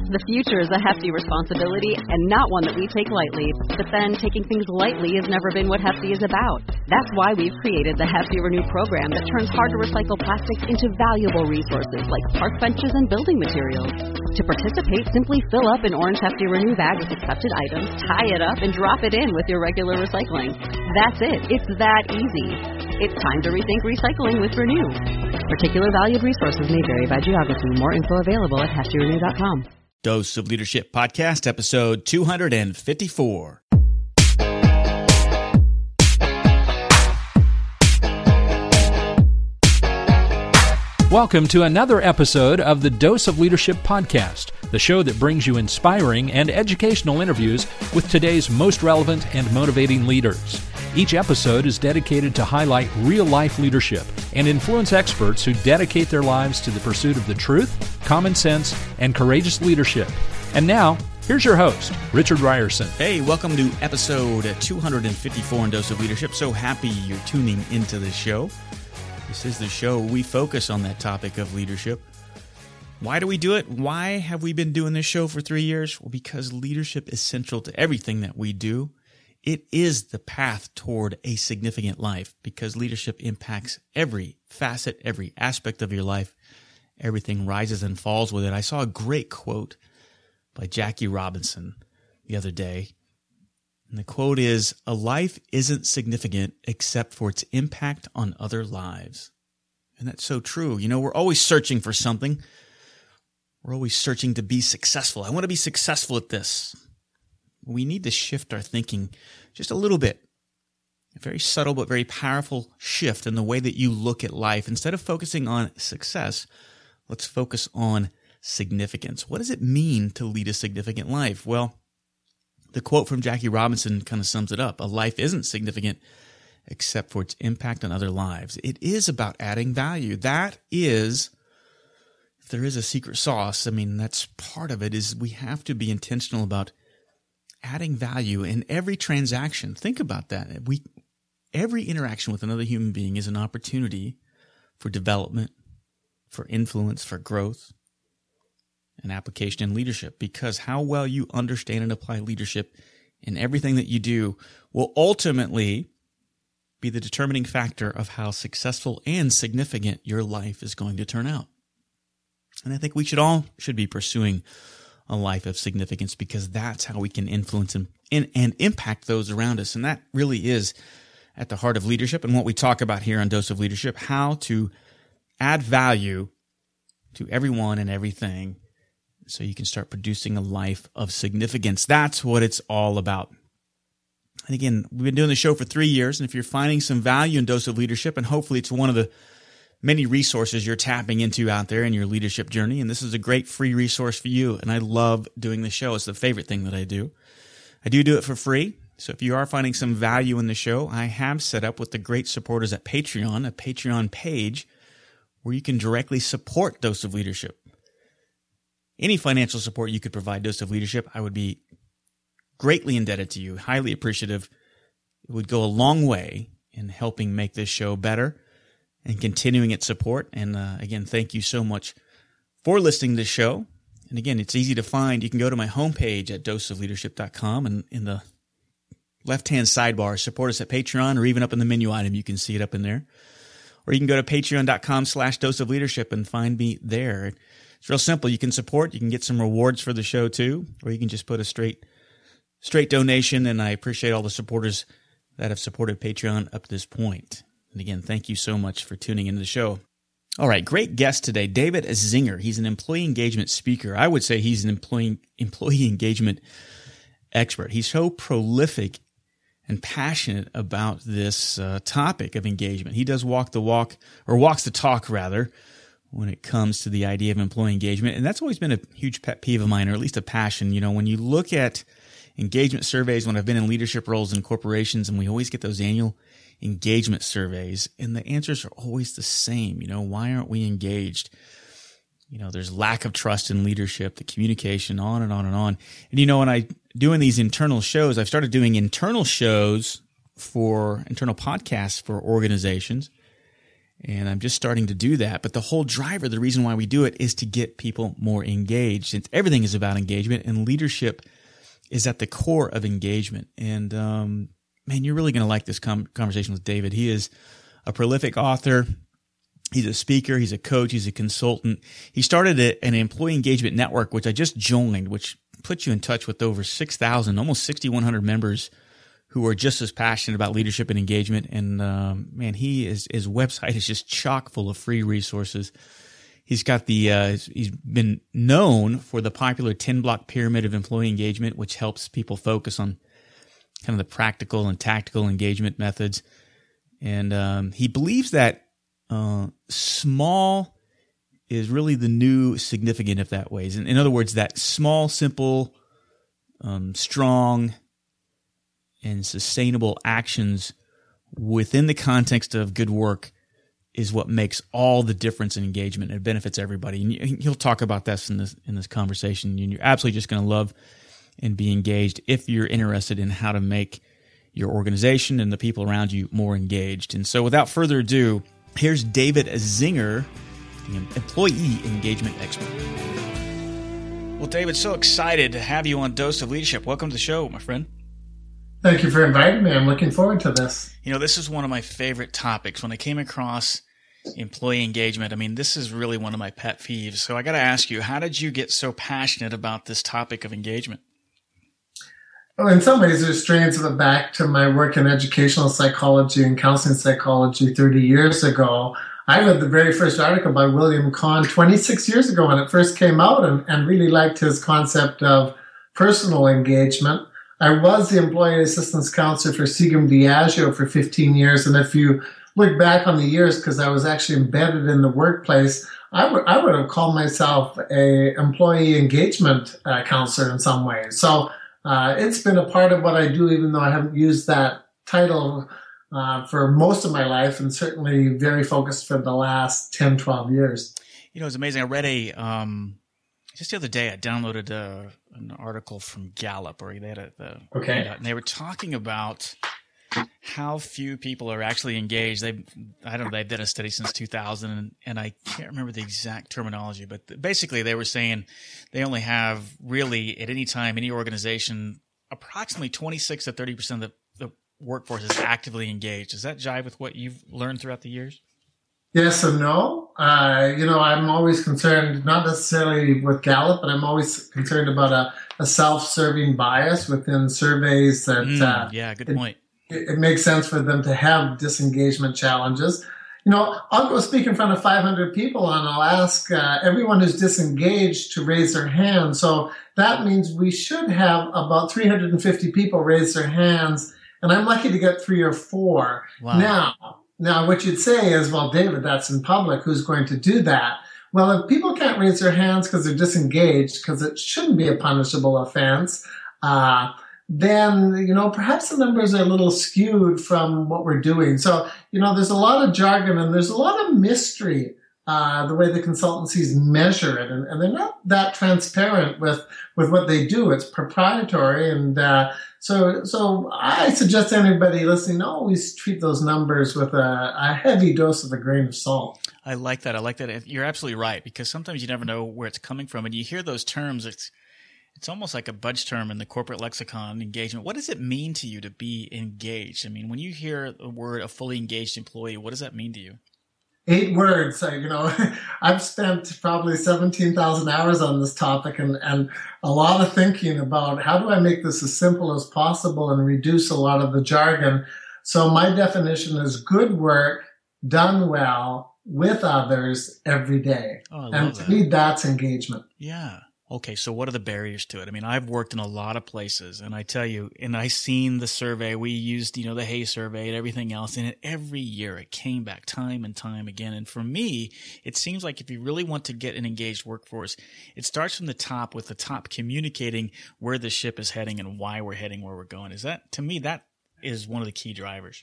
The future is a hefty responsibility and not one that we take lightly. But then taking things lightly has never been what Hefty is about. That's why we've created the Hefty Renew program that turns hard-to-recycle plastics into valuable resources like park benches and building materials. To participate, simply fill up an orange Hefty Renew bag with accepted items, tie it up, and drop it in with your regular recycling. That's it. It's that easy. It's time to rethink recycling with Renew. Particular valued resources may vary by geography. More info available at heftyrenew.com. Dose of Leadership Podcast, episode 254. Welcome to another episode of the Dose of Leadership Podcast, the show that brings you inspiring and educational interviews with today's most relevant and motivating leaders. Each episode is dedicated to highlight real-life leadership and influence experts who dedicate their lives to the pursuit of the truth, common sense, and courageous leadership. And now, here's your host, Richard Ryerson. Hey, welcome to episode 254 in Dose of Leadership. So happy you're tuning into this show. This is the show where we focus on that topic of leadership. Why do we do it? Why have we been doing this show for 3 years? Well, because leadership is central to everything that we do. It is the path toward a significant life because leadership impacts every facet, every aspect of your life. Everything rises and falls with it. I saw a great quote by Jackie Robinson the other day. And the quote is, "A life isn't significant except for its impact on other lives." And that's so true. You know, we're always searching for something. We're always searching to be successful. I want to be successful at this. We need to shift our thinking just a little bit. A very subtle but very powerful shift in the way that you look at life. Instead of focusing on success, let's focus on significance. What does it mean to lead a significant life? Well, the quote from Jackie Robinson kind of sums it up. A life isn't significant except for its impact on other lives. It is about adding value. That is, if there is a secret sauce, I mean, that's part of it, is we have to be intentional about adding value in every transaction. Think about that. Every interaction with another human being is an opportunity for development, for influence, for growth, and application in leadership. Because how well you understand and apply leadership in everything that you do will ultimately be the determining factor of how successful and significant your life is going to turn out. And I think we should be pursuing a life of significance because that's how we can influence and impact those around us. And that really is at the heart of leadership and what we talk about here on Dose of Leadership, how to add value to everyone and everything so you can start producing a life of significance. That's what it's all about. And again, we've been doing the show for 3 years, and if you're finding some value in Dose of Leadership, and hopefully it's one of the many resources you're tapping into out there in your leadership journey, and this is a great free resource for you, and I love doing the show. It's the favorite thing that I do. I do it for free, so if you are finding some value in the show, I have set up with the great supporters at Patreon, a Patreon page where you can directly support Dose of Leadership. Any financial support you could provide Dose of Leadership, I would be greatly indebted to you, highly appreciative. It would go a long way in helping make this show better and continuing its support. And again, thank you so much for listening to this show. And again, it's easy to find. You can go to my homepage at doseofleadership.com, and in the left-hand sidebar, support us at Patreon, or even up in the menu item, you can see it up in there. Or you can go to patreon.com/doseofleadership and find me there. It's real simple. You can support. You can get some rewards for the show too, or you can just put a straight donation. And I appreciate all the supporters that have supported Patreon up to this point. And again, thank you so much for tuning into the show. All right, great guest today, David Zinger. He's an employee engagement speaker. I would say he's an employee engagement expert. He's so prolific and passionate about this topic of engagement. He does walks the talk rather, when it comes to the idea of employee engagement. And that's always been a huge pet peeve of mine, or at least a passion. You know, when you look at engagement surveys, when I've been in leadership roles in corporations, and we always get those annual engagement surveys, and the answers are always the same. You know, why aren't we engaged? You know, there's lack of trust in leadership, the communication, on and on and on. And, you know, when I doing these internal shows, I've started doing internal podcasts for organizations. And I'm just starting to do that. But the whole driver, the reason why we do it is to get people more engaged. Since everything is about engagement, and leadership is at the core of engagement. And man, you're really going to like this conversation with David. He is a prolific author. He's a speaker. He's a coach. He's a consultant. He started an employee engagement network, which I just joined, which puts you in touch with over 6,000, almost 6,100 members who are just as passionate about leadership and engagement. And man, his website is just chock full of free resources. He's got he's been known for the popular 10-block pyramid of employee engagement, which helps people focus on kind of the practical and tactical engagement methods. And he believes that small is really the new significant, if that way. In other words, that small, simple, strong, and sustainable actions within the context of good work is what makes all the difference in engagement. It benefits everybody. And he'll talk about this in this conversation. And you're absolutely just going to love and be engaged if you're interested in how to make your organization and the people around you more engaged. And so without further ado, here's David Zinger, the employee engagement expert. Well, David, so excited to have you on Dose of Leadership. Welcome to the show, my friend. Thank you for inviting me. I'm looking forward to this. You know, this is one of my favorite topics. When I came across employee engagement, I mean, this is really one of my pet peeves. So I got to ask you, how did you get so passionate about this topic of engagement? Well, in some ways, there's strains of it back to my work in educational psychology and counseling psychology 30 years ago. I read the very first article by William Kahn 26 years ago when it first came out and really liked his concept of personal engagement. I was the employee assistance counselor for Seagram Diageo for 15 years. And if you look back on the years, because I was actually embedded in the workplace, I would have called myself a employee engagement counselor in some ways. So it's been a part of what I do, even though I haven't used that title for most of my life, and certainly very focused for the last 10, 12 years. You know, it's amazing. I read just the other day, I downloaded an article from Gallup, or they had and they were talking about how few people are actually engaged. They've done a study since 2000, and I can't remember the exact terminology, but basically they were saying they only have really at any time, any organization, approximately 26 to 30% of the workforce is actively engaged. Does that jive with what you've learned throughout the years? Yes and no. I'm always concerned, not necessarily with Gallup, but I'm always concerned about a self-serving bias within surveys that good point. It makes sense for them to have disengagement challenges. You know, I'll go speak in front of 500 people and I'll ask everyone who's disengaged to raise their hand. So that means we should have about 350 people raise their hands, and I'm lucky to get 3 or 4. Wow. Now, what you'd say is, well, David, that's in public. Who's going to do that? Well, if people can't raise their hands because they're disengaged, because it shouldn't be a punishable offense, then, perhaps the numbers are a little skewed from what we're doing. So, there's a lot of jargon and there's a lot of mystery, the way the consultancies measure it. And they're not that transparent with what they do. It's proprietary. And so I suggest anybody listening always treat those numbers with a heavy dose of a grain of salt. I like that. You're absolutely right, because sometimes you never know where it's coming from. And you hear those terms, it's almost like a budge term in the corporate lexicon, engagement. What does it mean to you to be engaged? I mean, when you hear the word a fully engaged employee, what does that mean to you? 8 words. I've spent probably 17,000 hours on this topic and a lot of thinking about how do I make this as simple as possible and reduce a lot of the jargon. So my definition is good work done well with others every day. Oh, I love and that. To me, that's engagement. Yeah. Okay, so what are the barriers to it? I mean, I've worked in a lot of places, and I tell you, and I seen the survey. We used, the Hay survey and everything else, and every year it came back time and time again. And for me, it seems like if you really want to get an engaged workforce, it starts from the top, with the top communicating where the ship is heading and why we're heading where we're going. To me, that is one of the key drivers.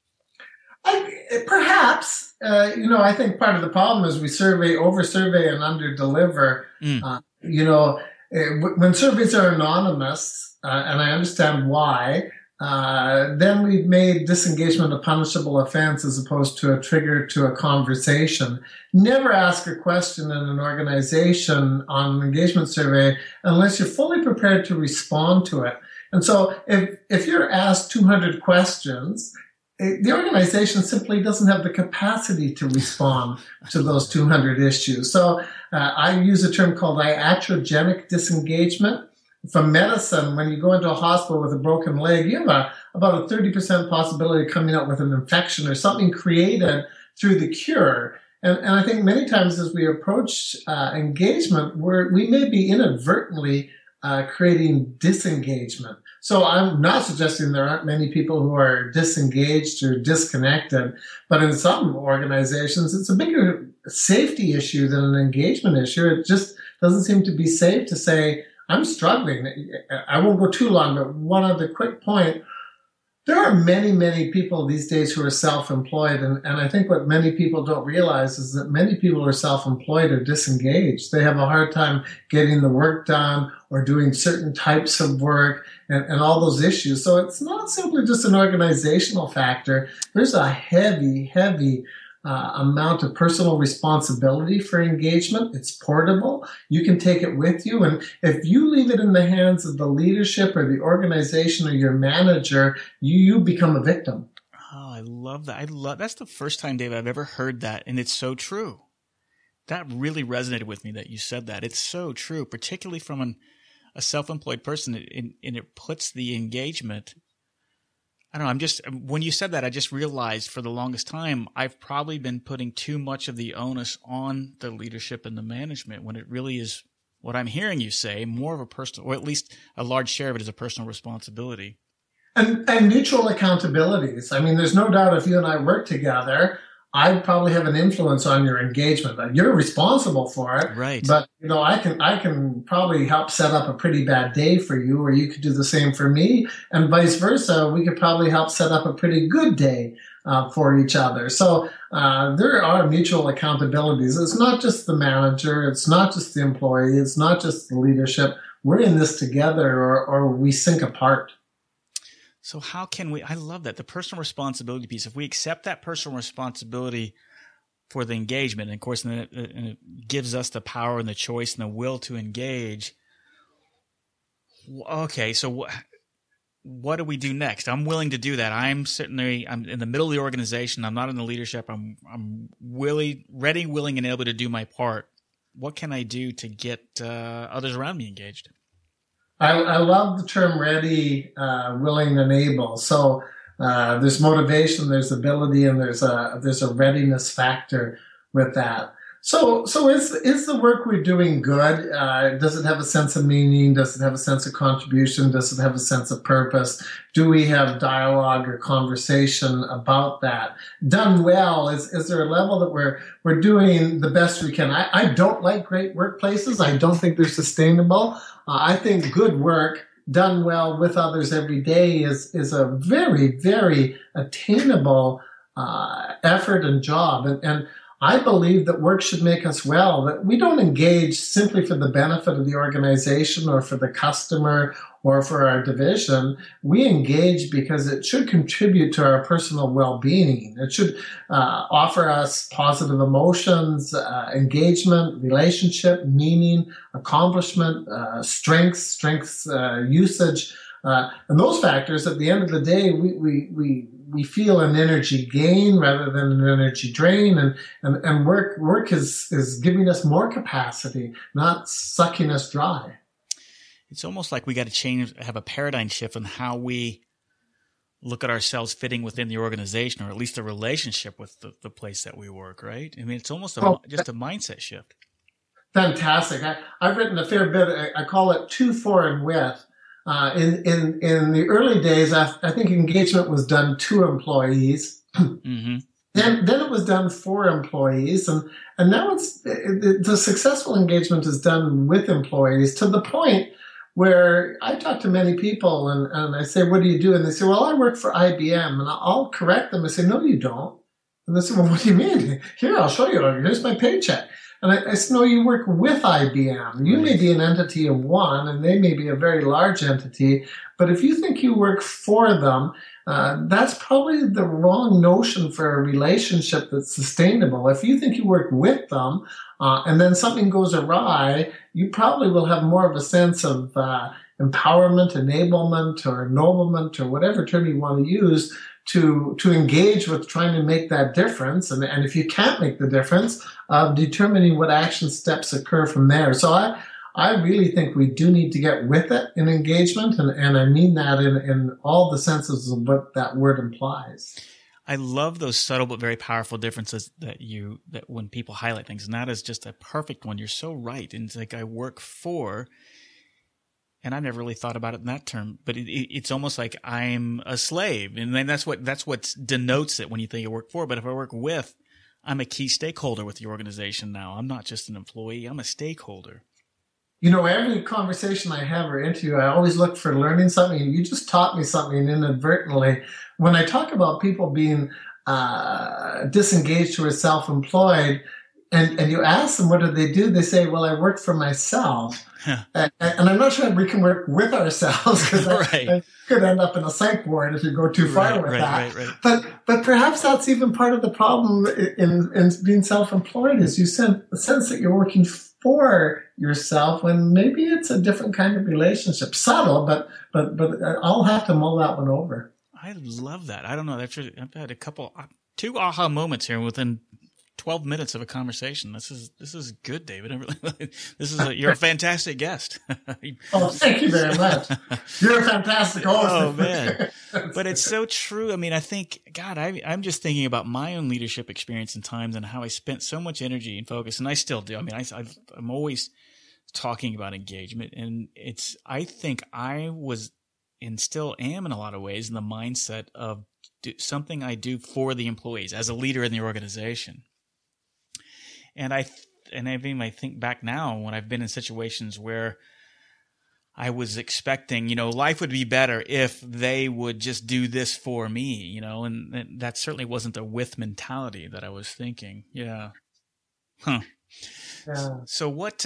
Perhaps, I think part of the problem is we over-survey and under-deliver. When surveys are anonymous, and I understand why, then we've made disengagement a punishable offense as opposed to a trigger to a conversation. Never ask a question in an organization on an engagement survey unless you're fully prepared to respond to it. And so if you're asked 200 questions, the organization simply doesn't have the capacity to respond to those 200 issues. So I use a term called iatrogenic disengagement. From medicine, when you go into a hospital with a broken leg, you have about a 30% possibility of coming out with an infection or something created through the cure. And I think many times as we approach engagement, we may be inadvertently creating disengagement. So I'm not suggesting there aren't many people who are disengaged or disconnected, but in some organizations, it's a bigger safety issue than an engagement issue. It just doesn't seem to be safe to say, I'm struggling. I won't go too long, but one other quick point. There are many, many people these days who are self-employed, and I think what many people don't realize is that many people who are self-employed are disengaged. They have a hard time getting the work done or doing certain types of work and all those issues. So it's not simply just an organizational factor. There's a heavy amount of personal responsibility for engagement. It's portable. You can take it with you. And if you leave it in the hands of the leadership or the organization or your manager, you become a victim. Oh, I love that. That's the first time, Dave, I've ever heard that. And it's so true. That really resonated with me that you said that. It's so true, particularly from a self-employed person. And it puts the engagement, I don't know, when you said that, I just realized for the longest time, I've probably been putting too much of the onus on the leadership and the management when it really is, what I'm hearing you say, more of a personal, or at least a large share of it is a personal responsibility. And mutual accountabilities. I mean, there's no doubt if you and I work together, I probably have an influence on your engagement. You're responsible for it, right? But I can probably help set up a pretty bad day for you, or you could do the same for me, and vice versa. We could probably help set up a pretty good day for each other. So there are mutual accountabilities. It's not just the manager, it's not just the employee, it's not just the leadership. We're in this together, or we sink apart. So how can we, I love that, the personal responsibility piece. If we accept that personal responsibility for the engagement, and of course, then it gives us the power and the choice and the will to engage. Okay, so what do we do next? I'm willing to do that. I'm in the middle of the organization. I'm not in the leadership. I'm ready, willing, and able to do my part. What can I do to get others around me engaged? I love the term ready, willing, and able. So there's motivation, there's ability, and there's a readiness factor with that. So is the work we're doing good? Does it have a sense of meaning? Does it have a sense of contribution? Does it have a sense of purpose? Do we have dialogue or conversation about that? Done well, is there a level that we're doing the best we can? I don't like great workplaces. I don't think they're sustainable. I think good work done well with others every day is a very, very attainable effort and job. And I believe that work should make us well, that we don't engage simply for the benefit of the organization or for the customer or for our division. We engage because it should contribute to our personal well-being. It should offer us positive emotions, engagement, relationship, meaning, accomplishment, strengths, usage. And those factors, at the end of the day, we feel an energy gain rather than an energy drain, and work is giving us more capacity, not sucking us dry. It's almost like we got to have a paradigm shift on how we look at ourselves fitting within the organization, or at least the relationship with the place that we work, right? I mean, it's almost just a mindset shift. Fantastic. I've written a fair bit. I call it to, for, and with. In the early days, I think engagement was done to employees. Mm-hmm. Then it was done for employees, and now the successful engagement is done with employees, to the point where I talk to many people and I say, what do you do? And they say, well, I work for IBM. And I'll correct them and say, no, you don't. And they say, well, what do you mean? Here, I'll show you. Here's my paycheck. And I know you work with IBM. You may be an entity of one, and they may be a very large entity. But if you think you work for them, that's probably the wrong notion for a relationship that's sustainable. If you think you work with them, and then something goes awry, you probably will have more of a sense of empowerment, enablement, or ennoblement, or whatever term you want to use, to engage with trying to make that difference. And if you can't make the difference, determining what action steps occur from there. So I really think we do need to get with it in engagement, and I mean that in all the senses of what that word implies. I love those subtle but very powerful differences that when people highlight things, and that is just a perfect one. You're so right. And it's like I work for, and I've never really thought about it in that term, but it's almost like I'm a slave, and then that's what denotes it when you think you work for. But if I work with, I'm a key stakeholder with the organization now. I'm not just an employee; I'm a stakeholder. You know, every conversation I have or interview, I always look for learning something. You just taught me something inadvertently. When I talk about people being disengaged or self-employed, and you ask them, what do? They say, well, I work for myself. And I'm not sure we can work with ourselves, because that could end up in a psych ward if you go too far with that. Right. But perhaps that's even part of the problem in being self-employed, is you sense that you're working for yourself when maybe it's a different kind of relationship. Subtle, but I'll have to mull that one over. I love that. I don't know. I've had two aha moments here within 12 minutes of a conversation. This is good, David. You're a fantastic guest. Oh, thank you very much. You're a fantastic host. Oh man. But it's so true. I mean, I think, God, I'm just thinking about my own leadership experience and times and how I spent so much energy and focus, and I still do. I mean, I'm always talking about engagement, and I think I was and still am in a lot of ways in the mindset of something I do for the employees as a leader in the organization. And I think back now when I've been in situations where I was expecting, life would be better if they would just do this for me, and that certainly wasn't the with mentality that I was thinking. Yeah. Huh. Yeah. So what,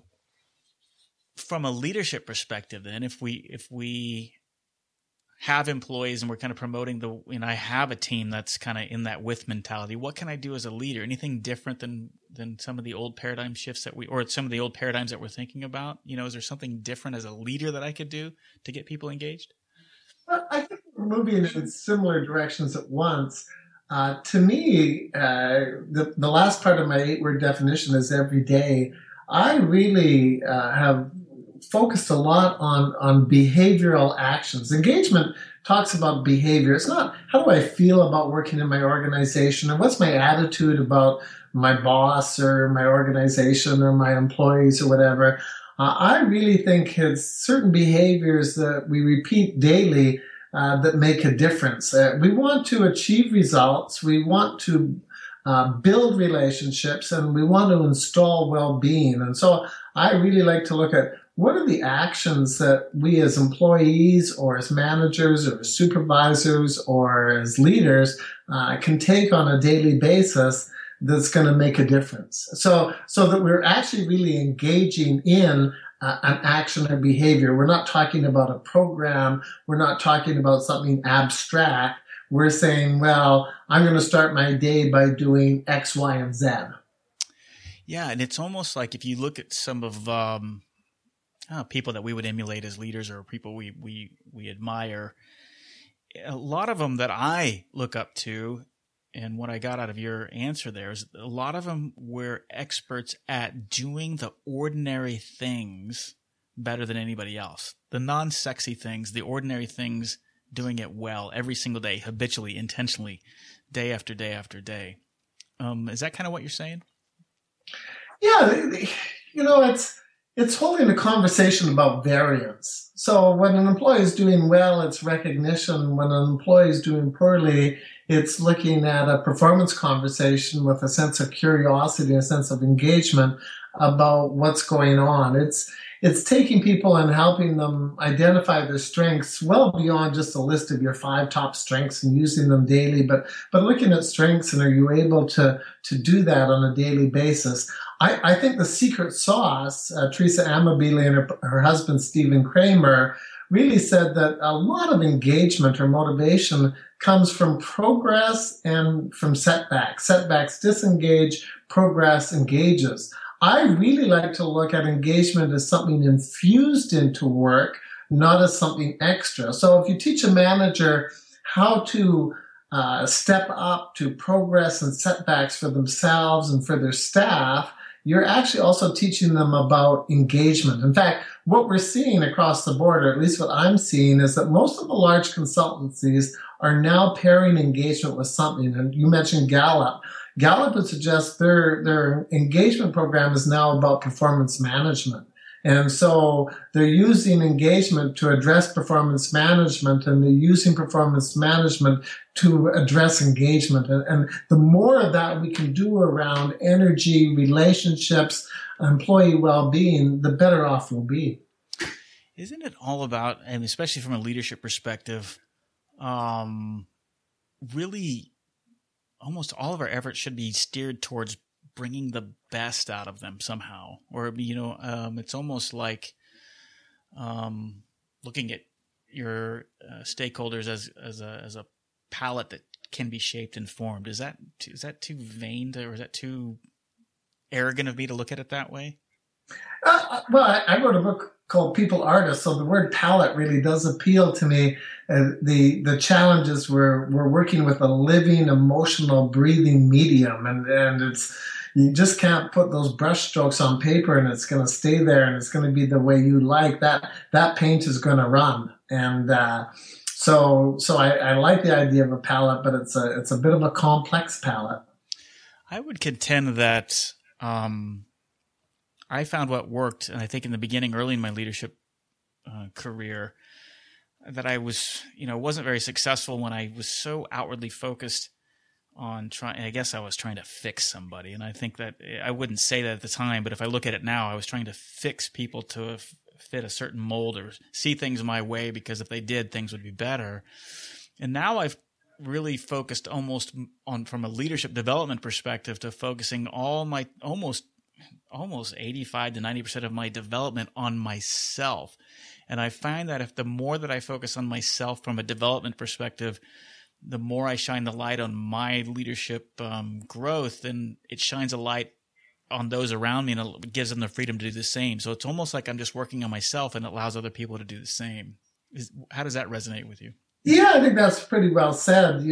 from a leadership perspective then, if we have employees and we're kind of promoting and I have a team that's kind of in that with mentality, what can I do as a leader? Anything different than some of the old paradigm shifts or some of the old paradigms that we're thinking about? Is there something different as a leader that I could do to get people engaged? Well, I think we're moving in similar directions at once. To me, the last part of my 8-word definition is every day. I really have focused a lot on behavioral actions. Engagement talks about behavior. It's not how do I feel about working in my organization, or what's my attitude about my boss or my organization or my employees or whatever. I really think it's certain behaviors that we repeat daily that make a difference. We want to achieve results. We want to build relationships, and we want to install well-being. And so I really like to look at what are the actions that we as employees or as managers or as supervisors or as leaders can take on a daily basis that's going to make a difference. So that we're actually really engaging in an action or behavior. We're not talking about a program. We're not talking about something abstract. We're saying, well, I'm going to start my day by doing X, Y, and Z. Yeah, and it's almost like if you look at some of people that we would emulate as leaders or people we admire, a lot of them that I look up to, and what I got out of your answer there is a lot of them were experts at doing the ordinary things better than anybody else. The non-sexy things, the ordinary things, doing it well every single day, habitually, intentionally, day after day after day. Is that kind of what you're saying? Yeah, it's holding a conversation about variance. So when an employee is doing well, it's recognition. When an employee is doing poorly, it's looking at a performance conversation with a sense of curiosity, a sense of engagement about what's going on. It's taking people and helping them identify their strengths well beyond just a list of your 5 top strengths and using them daily, but looking at strengths and are you able to do that on a daily basis. I think the secret sauce, Teresa Amabile and her husband, Stephen Kramer, really said that a lot of engagement or motivation comes from progress and from setbacks. Setbacks disengage, progress engages. I really like to look at engagement as something infused into work, not as something extra. So if you teach a manager how to step up to progress and setbacks for themselves and for their staff, you're actually also teaching them about engagement. In fact, what we're seeing across the board, or at least what I'm seeing, is that most of the large consultancies are now pairing engagement with something. And you mentioned Gallup. Gallup would suggest their engagement program is now about performance management. And so they're using engagement to address performance management, and they're using performance management to address engagement. And the more of that we can do around energy, relationships, employee well-being, the better off we'll be. Isn't it all about, and especially from a leadership perspective, really almost all of our efforts should be steered towards bringing the best out of them somehow, or it's almost like looking at your stakeholders as a palette that can be shaped and formed. Is that too vain, or is that too arrogant of me to look at it that way? Well, I wrote a book called People Artists, so the word palette really does appeal to me. The challenges we're working with a living, emotional, breathing medium, and it's. You just can't put those brush strokes on paper and it's going to stay there and it's going to be the way you like. That paint is going to run. And so I like the idea of a palette, but it's a bit of a complex palette. I would contend that I found what worked, and I think in the beginning, early in my leadership career, that I was, wasn't very successful when I was so outwardly focused on trying. I guess I was trying to fix somebody, and I think that I wouldn't say that at the time, but if I look at it now, I was trying to fix people to fit a certain mold or see things my way, because if they did, things would be better. And now I've really focused almost on, from a leadership development perspective, to focusing all my almost 85 to 90% of my development on myself. And I find that if the more that I focus on myself from a development perspective, the more I shine the light on my leadership growth, then it shines a light on those around me, and it gives them the freedom to do the same. So it's almost like I'm just working on myself, and it allows other people to do the same. How does that resonate with you? Yeah, I think that's pretty well said.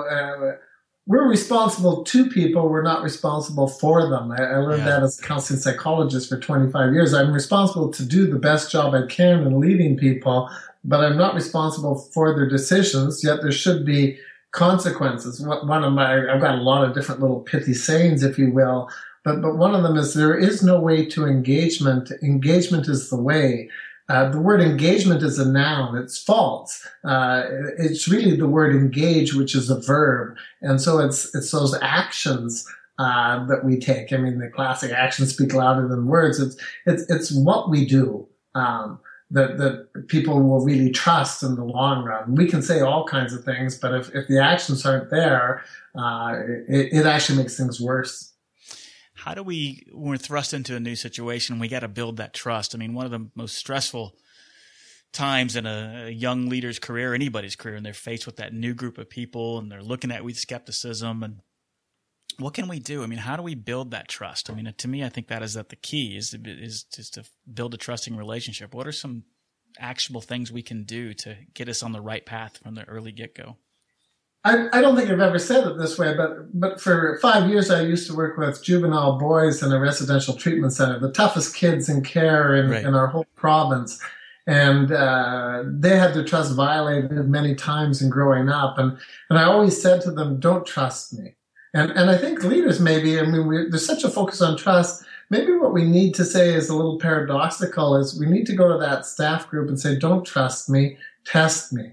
We're responsible to people. We're not responsible for them. I learned that as a counseling psychologist for 25 years. I'm responsible to do the best job I can in leading people, but I'm not responsible for their decisions, yet there should be consequences. I've got a lot of different little pithy sayings, if you will, but one of them is there is no way to engagement. Engagement is the way. The word engagement is a noun. It's false. It's really the word engage, which is a verb. And so it's those actions that we take. I mean, the classic actions speak louder than words. It's what we do that people will really trust in the long run. We can say all kinds of things, but if the actions aren't there, it actually makes things worse. How do when we're thrust into a new situation, we got to build that trust? I mean, one of the most stressful times in a young leader's career, anybody's career, and they're faced with that new group of people, and they're looking at with skepticism. And what can we do? I mean, how do we build that trust? I mean, to me, I think that is the key is to build a trusting relationship. What are some actionable things we can do to get us on the right path from the early get-go? I don't think I've ever said it this way, but for 5 years I used to work with juvenile boys in a residential treatment center, the toughest kids in care in our whole province. And they had their trust violated many times in growing up. And I always said to them, don't trust me. And I think leaders there's such a focus on trust. Maybe what we need to say is a little paradoxical, is we need to go to that staff group and say, don't trust me, test me.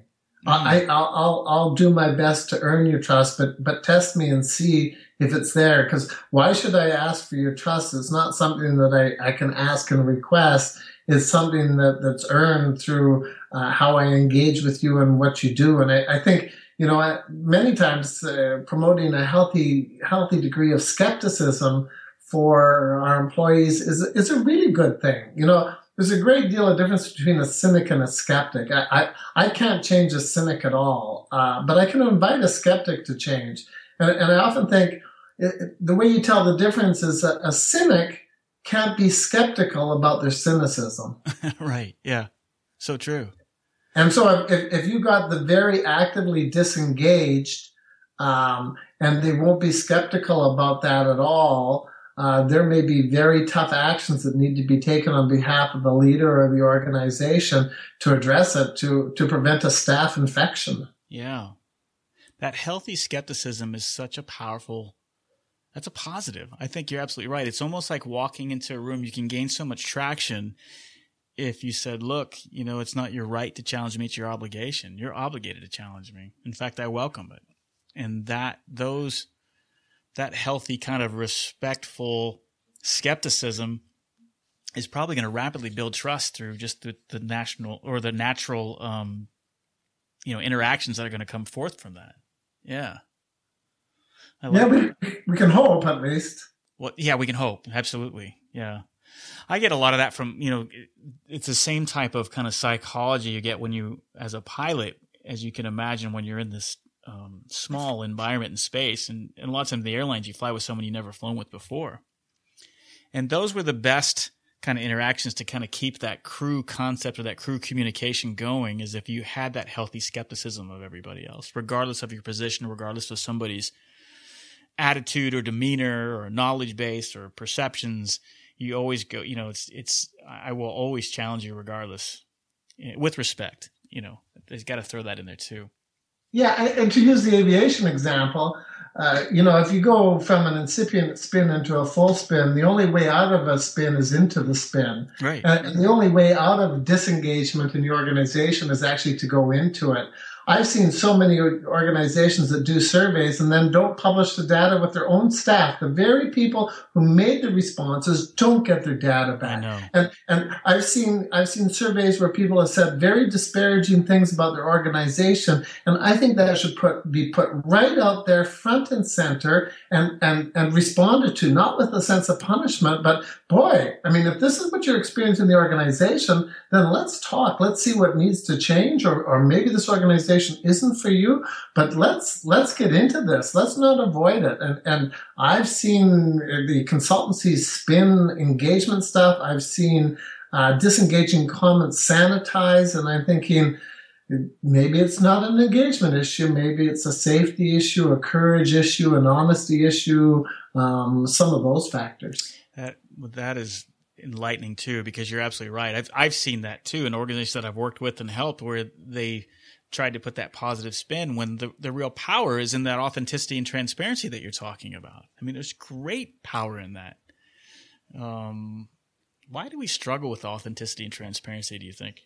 I'll do my best to earn your trust, but test me and see if it's there. Because why should I ask for your trust? It's not something that I can ask and request. It's something that's earned through how I engage with you and what you do. And I think, many times promoting a healthy degree of skepticism for our employees is a really good thing. There's a great deal of difference between a cynic and a skeptic. I can't change a cynic at all, but I can invite a skeptic to change. And I often think the way you tell the difference is that a cynic can't be skeptical about their cynicism. Right. Yeah. So true. And so if you got the very actively disengaged, and they won't be skeptical about that at all, there may be very tough actions that need to be taken on behalf of the leader or the organization to address it, to prevent a staff infection. Yeah. That healthy skepticism is such a powerful, that's a positive. I think you're absolutely right. It's almost like walking into a room. You can gain so much traction if you said, look, it's not your right to challenge me, it's your obligation. You're obligated to challenge me. In fact, I welcome it. And that healthy kind of respectful skepticism is probably going to rapidly build trust through just the natural interactions that are going to come forth from that. Yeah. We can hope at least. Well, yeah, we can hope. Absolutely. Yeah. I get a lot of that from, it's the same type of kind of psychology you get when you, as a pilot, as you can imagine, when you're in this small environment in space. And a lot of times in the airlines, you fly with someone you've never flown with before. And those were the best kind of interactions to kind of keep that crew concept or that crew communication going, is if you had that healthy skepticism of everybody else, regardless of your position, regardless of somebody's attitude or demeanor or knowledge base or perceptions. You always go, I will always challenge you regardless, with respect. There's got to throw that in there too. Yeah, and to use the aviation example, if you go from an incipient spin into a full spin, the only way out of a spin is into the spin. Right. And the only way out of disengagement in the organization is actually to go into it. I've seen so many organizations that do surveys and then don't publish the data with their own staff. The very people who made the responses don't get their data back. I know. And I've seen surveys where people have said very disparaging things about their organization, and I think that should be put right out there, front and center, and responded to, not with a sense of punishment, but boy, if this is what you're experiencing in the organization, then let's talk. Let's see what needs to change, or maybe this organization isn't for you, but let's get into this. Let's not avoid it. And I've seen the consultancy spin engagement stuff. I've seen disengaging comments sanitize, and I'm thinking maybe it's not an engagement issue. Maybe it's a safety issue, a courage issue, an honesty issue, some of those factors. That is enlightening too, because you're absolutely right. I've seen that too in organizations that I've worked with and helped, where they tried to put that positive spin when the real power is in that authenticity and transparency that you're talking about. There's great power in that. Why do we struggle with authenticity and transparency, do you think?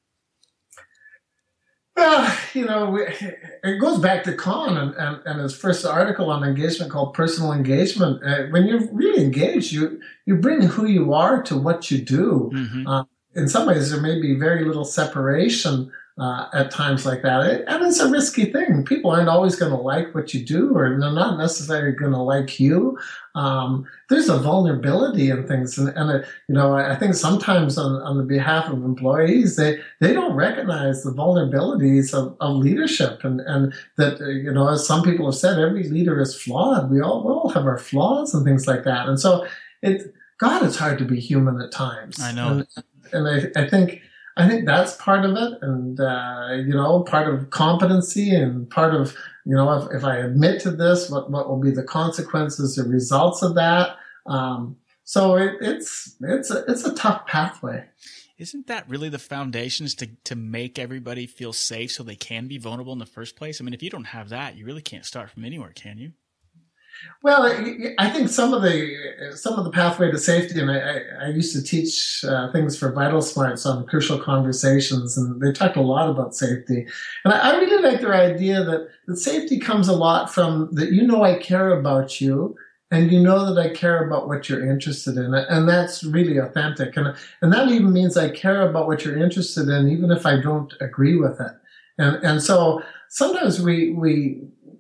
Well, it goes back to Kahn and his first article on engagement called Personal Engagement. When you're really engaged, you bring who you are to what you do. Mm-hmm. In some ways, there may be very little separation at times like that. And it's a risky thing. People aren't always going to like what you do, or they're not necessarily going to like you. There's a vulnerability in things. And I think sometimes on the behalf of employees, they don't recognize the vulnerabilities of leadership. And that, as some people have said, every leader is flawed. We all have our flaws and things like that. And so it's hard to be human at times. I know. And I think that's part of it, and part of competency, and part of if I admit to this, what will be the consequences, the results of that. So it's a tough pathway. Isn't that really the foundation, is to make everybody feel safe so they can be vulnerable in the first place? If you don't have that, you really can't start from anywhere, can you? Well, I think some of the pathway to safety, and I used to teach things for Vital Smarts on crucial conversations, and they talked a lot about safety. And I really like their idea that safety comes a lot from that, I care about you, and that I care about what you're interested in, and that's really authentic. And that even means I care about what you're interested in, even if I don't agree with it. And so sometimes we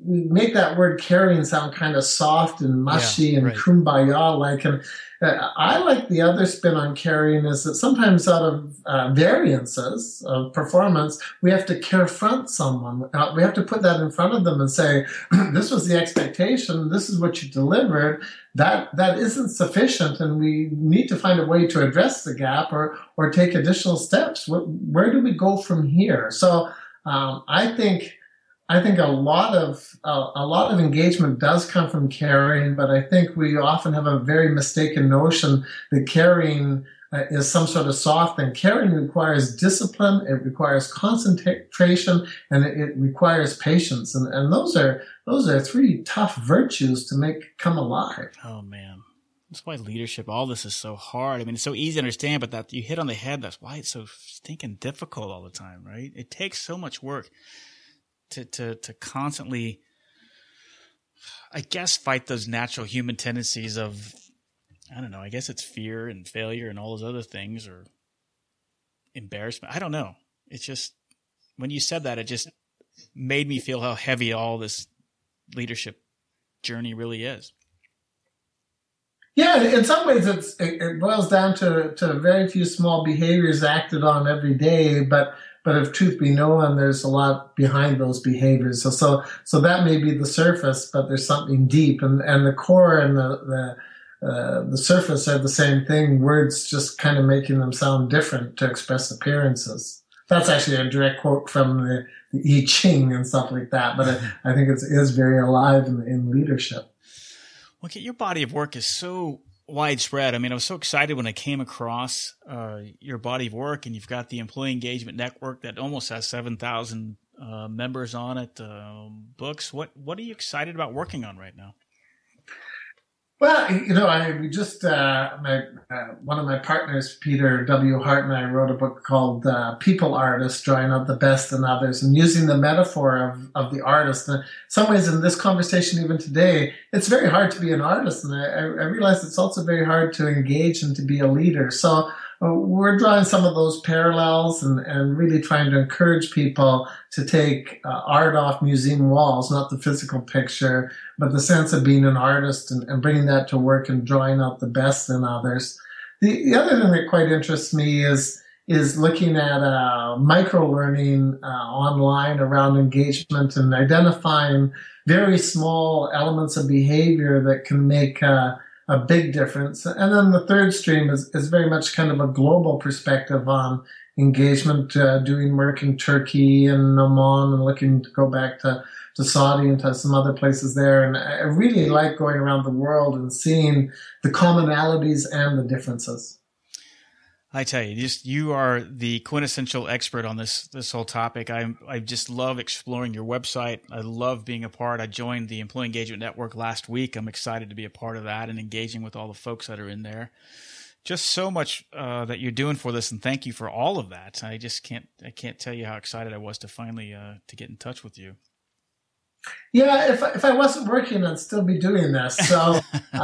make that word caring sound kind of soft and mushy and kumbaya-like. And I like the other spin on caring is that sometimes out of variances of performance, we have to carefront someone. We have to put that in front of them and say, this was the expectation. This is what you delivered. That isn't sufficient, and we need to find a way to address the gap or take additional steps. Where do we go from here? So I think a lot of engagement does come from caring, but I think we often have a very mistaken notion that caring is some sort of soft thing. Caring requires discipline, it requires concentration, and it requires patience. And those are three tough virtues to come alive. Oh man. That's why leadership, all this is so hard. I mean, it's so easy to understand, but that you hit on the head, that's why it's so stinking difficult all the time, right? It takes so much work to constantly, I guess, fight those natural human tendencies of, I don't know, I guess it's fear and failure and all those other things, or embarrassment. I don't know. It's just, when you said that, it just made me feel how heavy all this leadership journey really is. Yeah, in some ways it boils down to very few small behaviors acted on every day, but if truth be known, there's a lot behind those behaviors. So that may be the surface, but there's something deep, and the core and the surface are the same thing. Words just kind of making them sound different to express appearances. That's actually a direct quote from the I Ching and stuff like that, but I think it is very alive in leadership. Okay, your body of work is so widespread. I mean, I was so excited when I came across your body of work, and you've got the Employee Engagement Network that almost has 7,000 members on it, books. What are you excited about working on right now? Well, we just one of my partners, Peter W. Hart, and I wrote a book called People Artists, Drawing Out the Best in Others, and using the metaphor of the artist. And in some ways, in this conversation, even today, it's very hard to be an artist, and I realize it's also very hard to engage and to be a leader. So we're drawing some of those parallels and really trying to encourage people to take art off museum walls, not the physical picture, but the sense of being an artist and bringing that to work and drawing out the best in others. The other thing that quite interests me is looking at micro-learning online around engagement and identifying very small elements of behavior that can make a big difference. And then the third stream is very much kind of a global perspective on engagement, doing work in Turkey and Oman and looking to go back to Saudi and to some other places there. And I really like going around the world and seeing the commonalities and the differences. I tell you, you are the quintessential expert on this whole topic. I just love exploring your website. I love being a part. I joined the Employee Engagement Network last week. I'm excited to be a part of that and engaging with all the folks that are in there. Just so much that you're doing for this, and thank you for all of that. I can't tell you how excited I was to finally to get in touch with you. Yeah, if I wasn't working, I'd still be doing this. So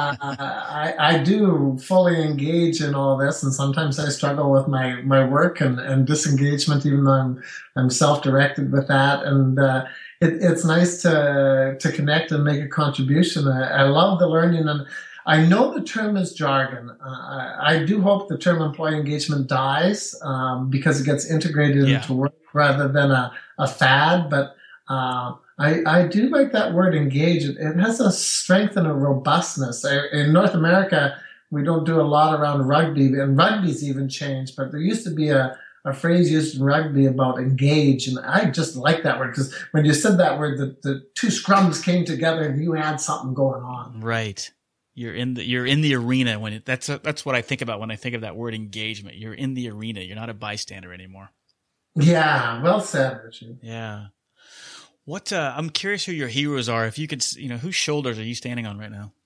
I do fully engage in all this, and sometimes I struggle with my work and disengagement, even though I'm self-directed with that. And it's nice to connect and make a contribution. I love the learning, and I know the term is jargon. I do hope the term employee engagement dies because it gets integrated into work rather than a fad, but I do like that word engage. It has a strength and a robustness. In North America, we don't do a lot around rugby, and rugby's even changed, but there used to be a phrase used in rugby about engage, and I just like that word because when you said that word, the two scrums came together and you had something going on. Right. You're in the arena that's what I think about when I think of that word engagement. You're in the arena. You're not a bystander anymore. Yeah, well said, Richard. Yeah. What I'm curious who your heroes are. If you could, whose shoulders are you standing on right now?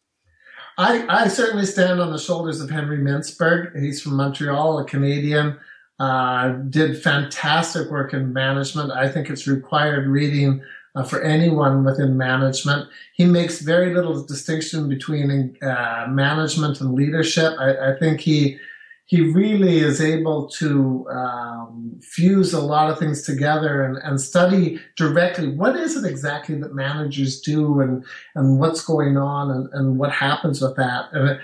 I certainly stand on the shoulders of Henry Mintzberg. He's from Montreal, a Canadian. Did fantastic work in management. I think it's required reading for anyone within management. He makes very little distinction between management and leadership. I think he he really is able to fuse a lot of things together and study directly what is it exactly that managers do and what's going on and what happens with that. And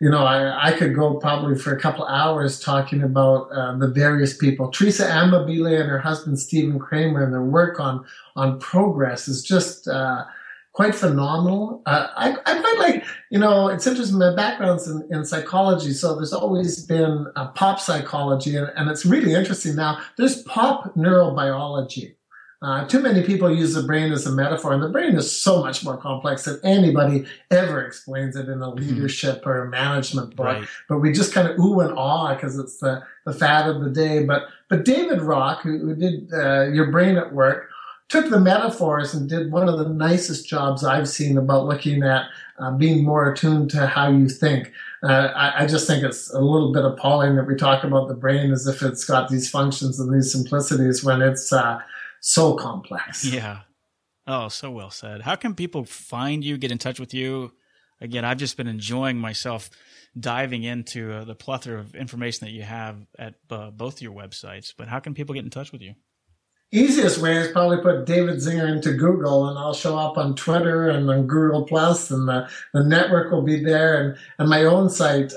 I could go probably for a couple hours talking about the various people. Teresa Amabile and her husband Stephen Kramer and their work on progress is just quite phenomenal. I quite like, it's interesting. My background's in psychology, so there's always been pop psychology, and it's really interesting now. There's pop neurobiology. Too many people use the brain as a metaphor, and the brain is so much more complex than anybody ever explains it in a leadership or a management book. Right. But we just kind of ooh and ah because it's the fad of the day. But David Rock, who did Your Brain at Work, took the metaphors and did one of the nicest jobs I've seen about looking at being more attuned to how you think. I just think it's a little bit appalling that we talk about the brain as if it's got these functions and these simplicities when it's so complex. Yeah. Oh, so well said. How can people find you, get in touch with you? Again, I've just been enjoying myself diving into the plethora of information that you have at both your websites. But how can people get in touch with you? Easiest way is probably put David Zinger into Google, and I'll show up on Twitter and on Google Plus, and the network will be there. And my own site,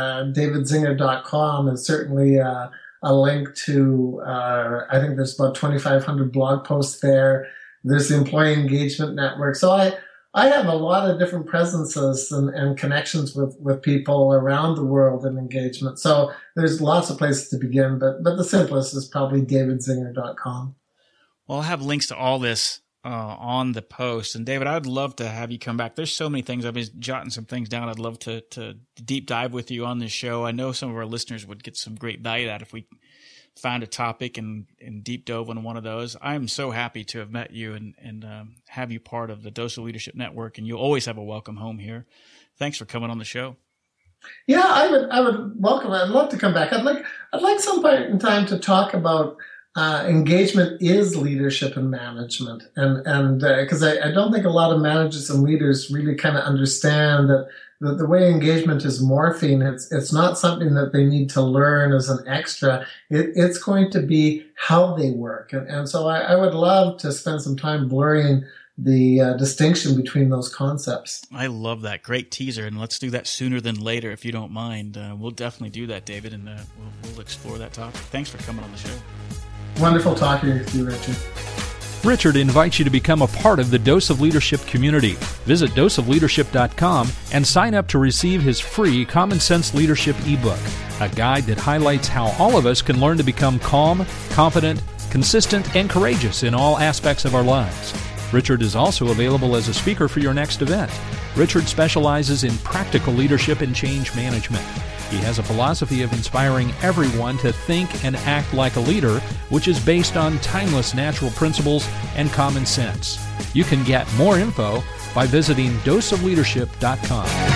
davidzinger.com, is certainly a link to, I think there's about 2,500 blog posts there. There's the Employee Engagement Network. So I have a lot of different presences and connections with people around the world in engagement. So there's lots of places to begin, but the simplest is probably davidzinger.com. Well, I'll have links to all this on the post. And David, I'd love to have you come back. There's so many things. I've been jotting some things down. I'd love to deep dive with you on this show. I know some of our listeners would get some great value out if we found a topic and deep dove into one of those. I'm so happy to have met you and have you part of the Dose of Leadership Network. And you'll always have a welcome home here. Thanks for coming on the show. Yeah, I would welcome it. I'd love to come back. I'd like some point in time to talk about engagement is leadership and management, and because I don't think a lot of managers and leaders really kind of understand that the way engagement is morphing, it's not something that they need to learn as an extra. It's going to be how they work, and so I would love to spend some time blurring the distinction between those concepts. I love that. Great teaser, and let's do that sooner than later if you don't mind. We'll definitely do that, David, and we'll explore that topic. Thanks for coming on the show. Wonderful talking with you, Richard. Richard invites you to become a part of the Dose of Leadership community. Visit doseofleadership.com and sign up to receive his free Common Sense Leadership ebook, a guide that highlights how all of us can learn to become calm, confident, consistent, and courageous in all aspects of our lives. Richard is also available as a speaker for your next event. Richard specializes in practical leadership and change management. He has a philosophy of inspiring everyone to think and act like a leader, which is based on timeless natural principles and common sense. You can get more info by visiting doseofleadership.com.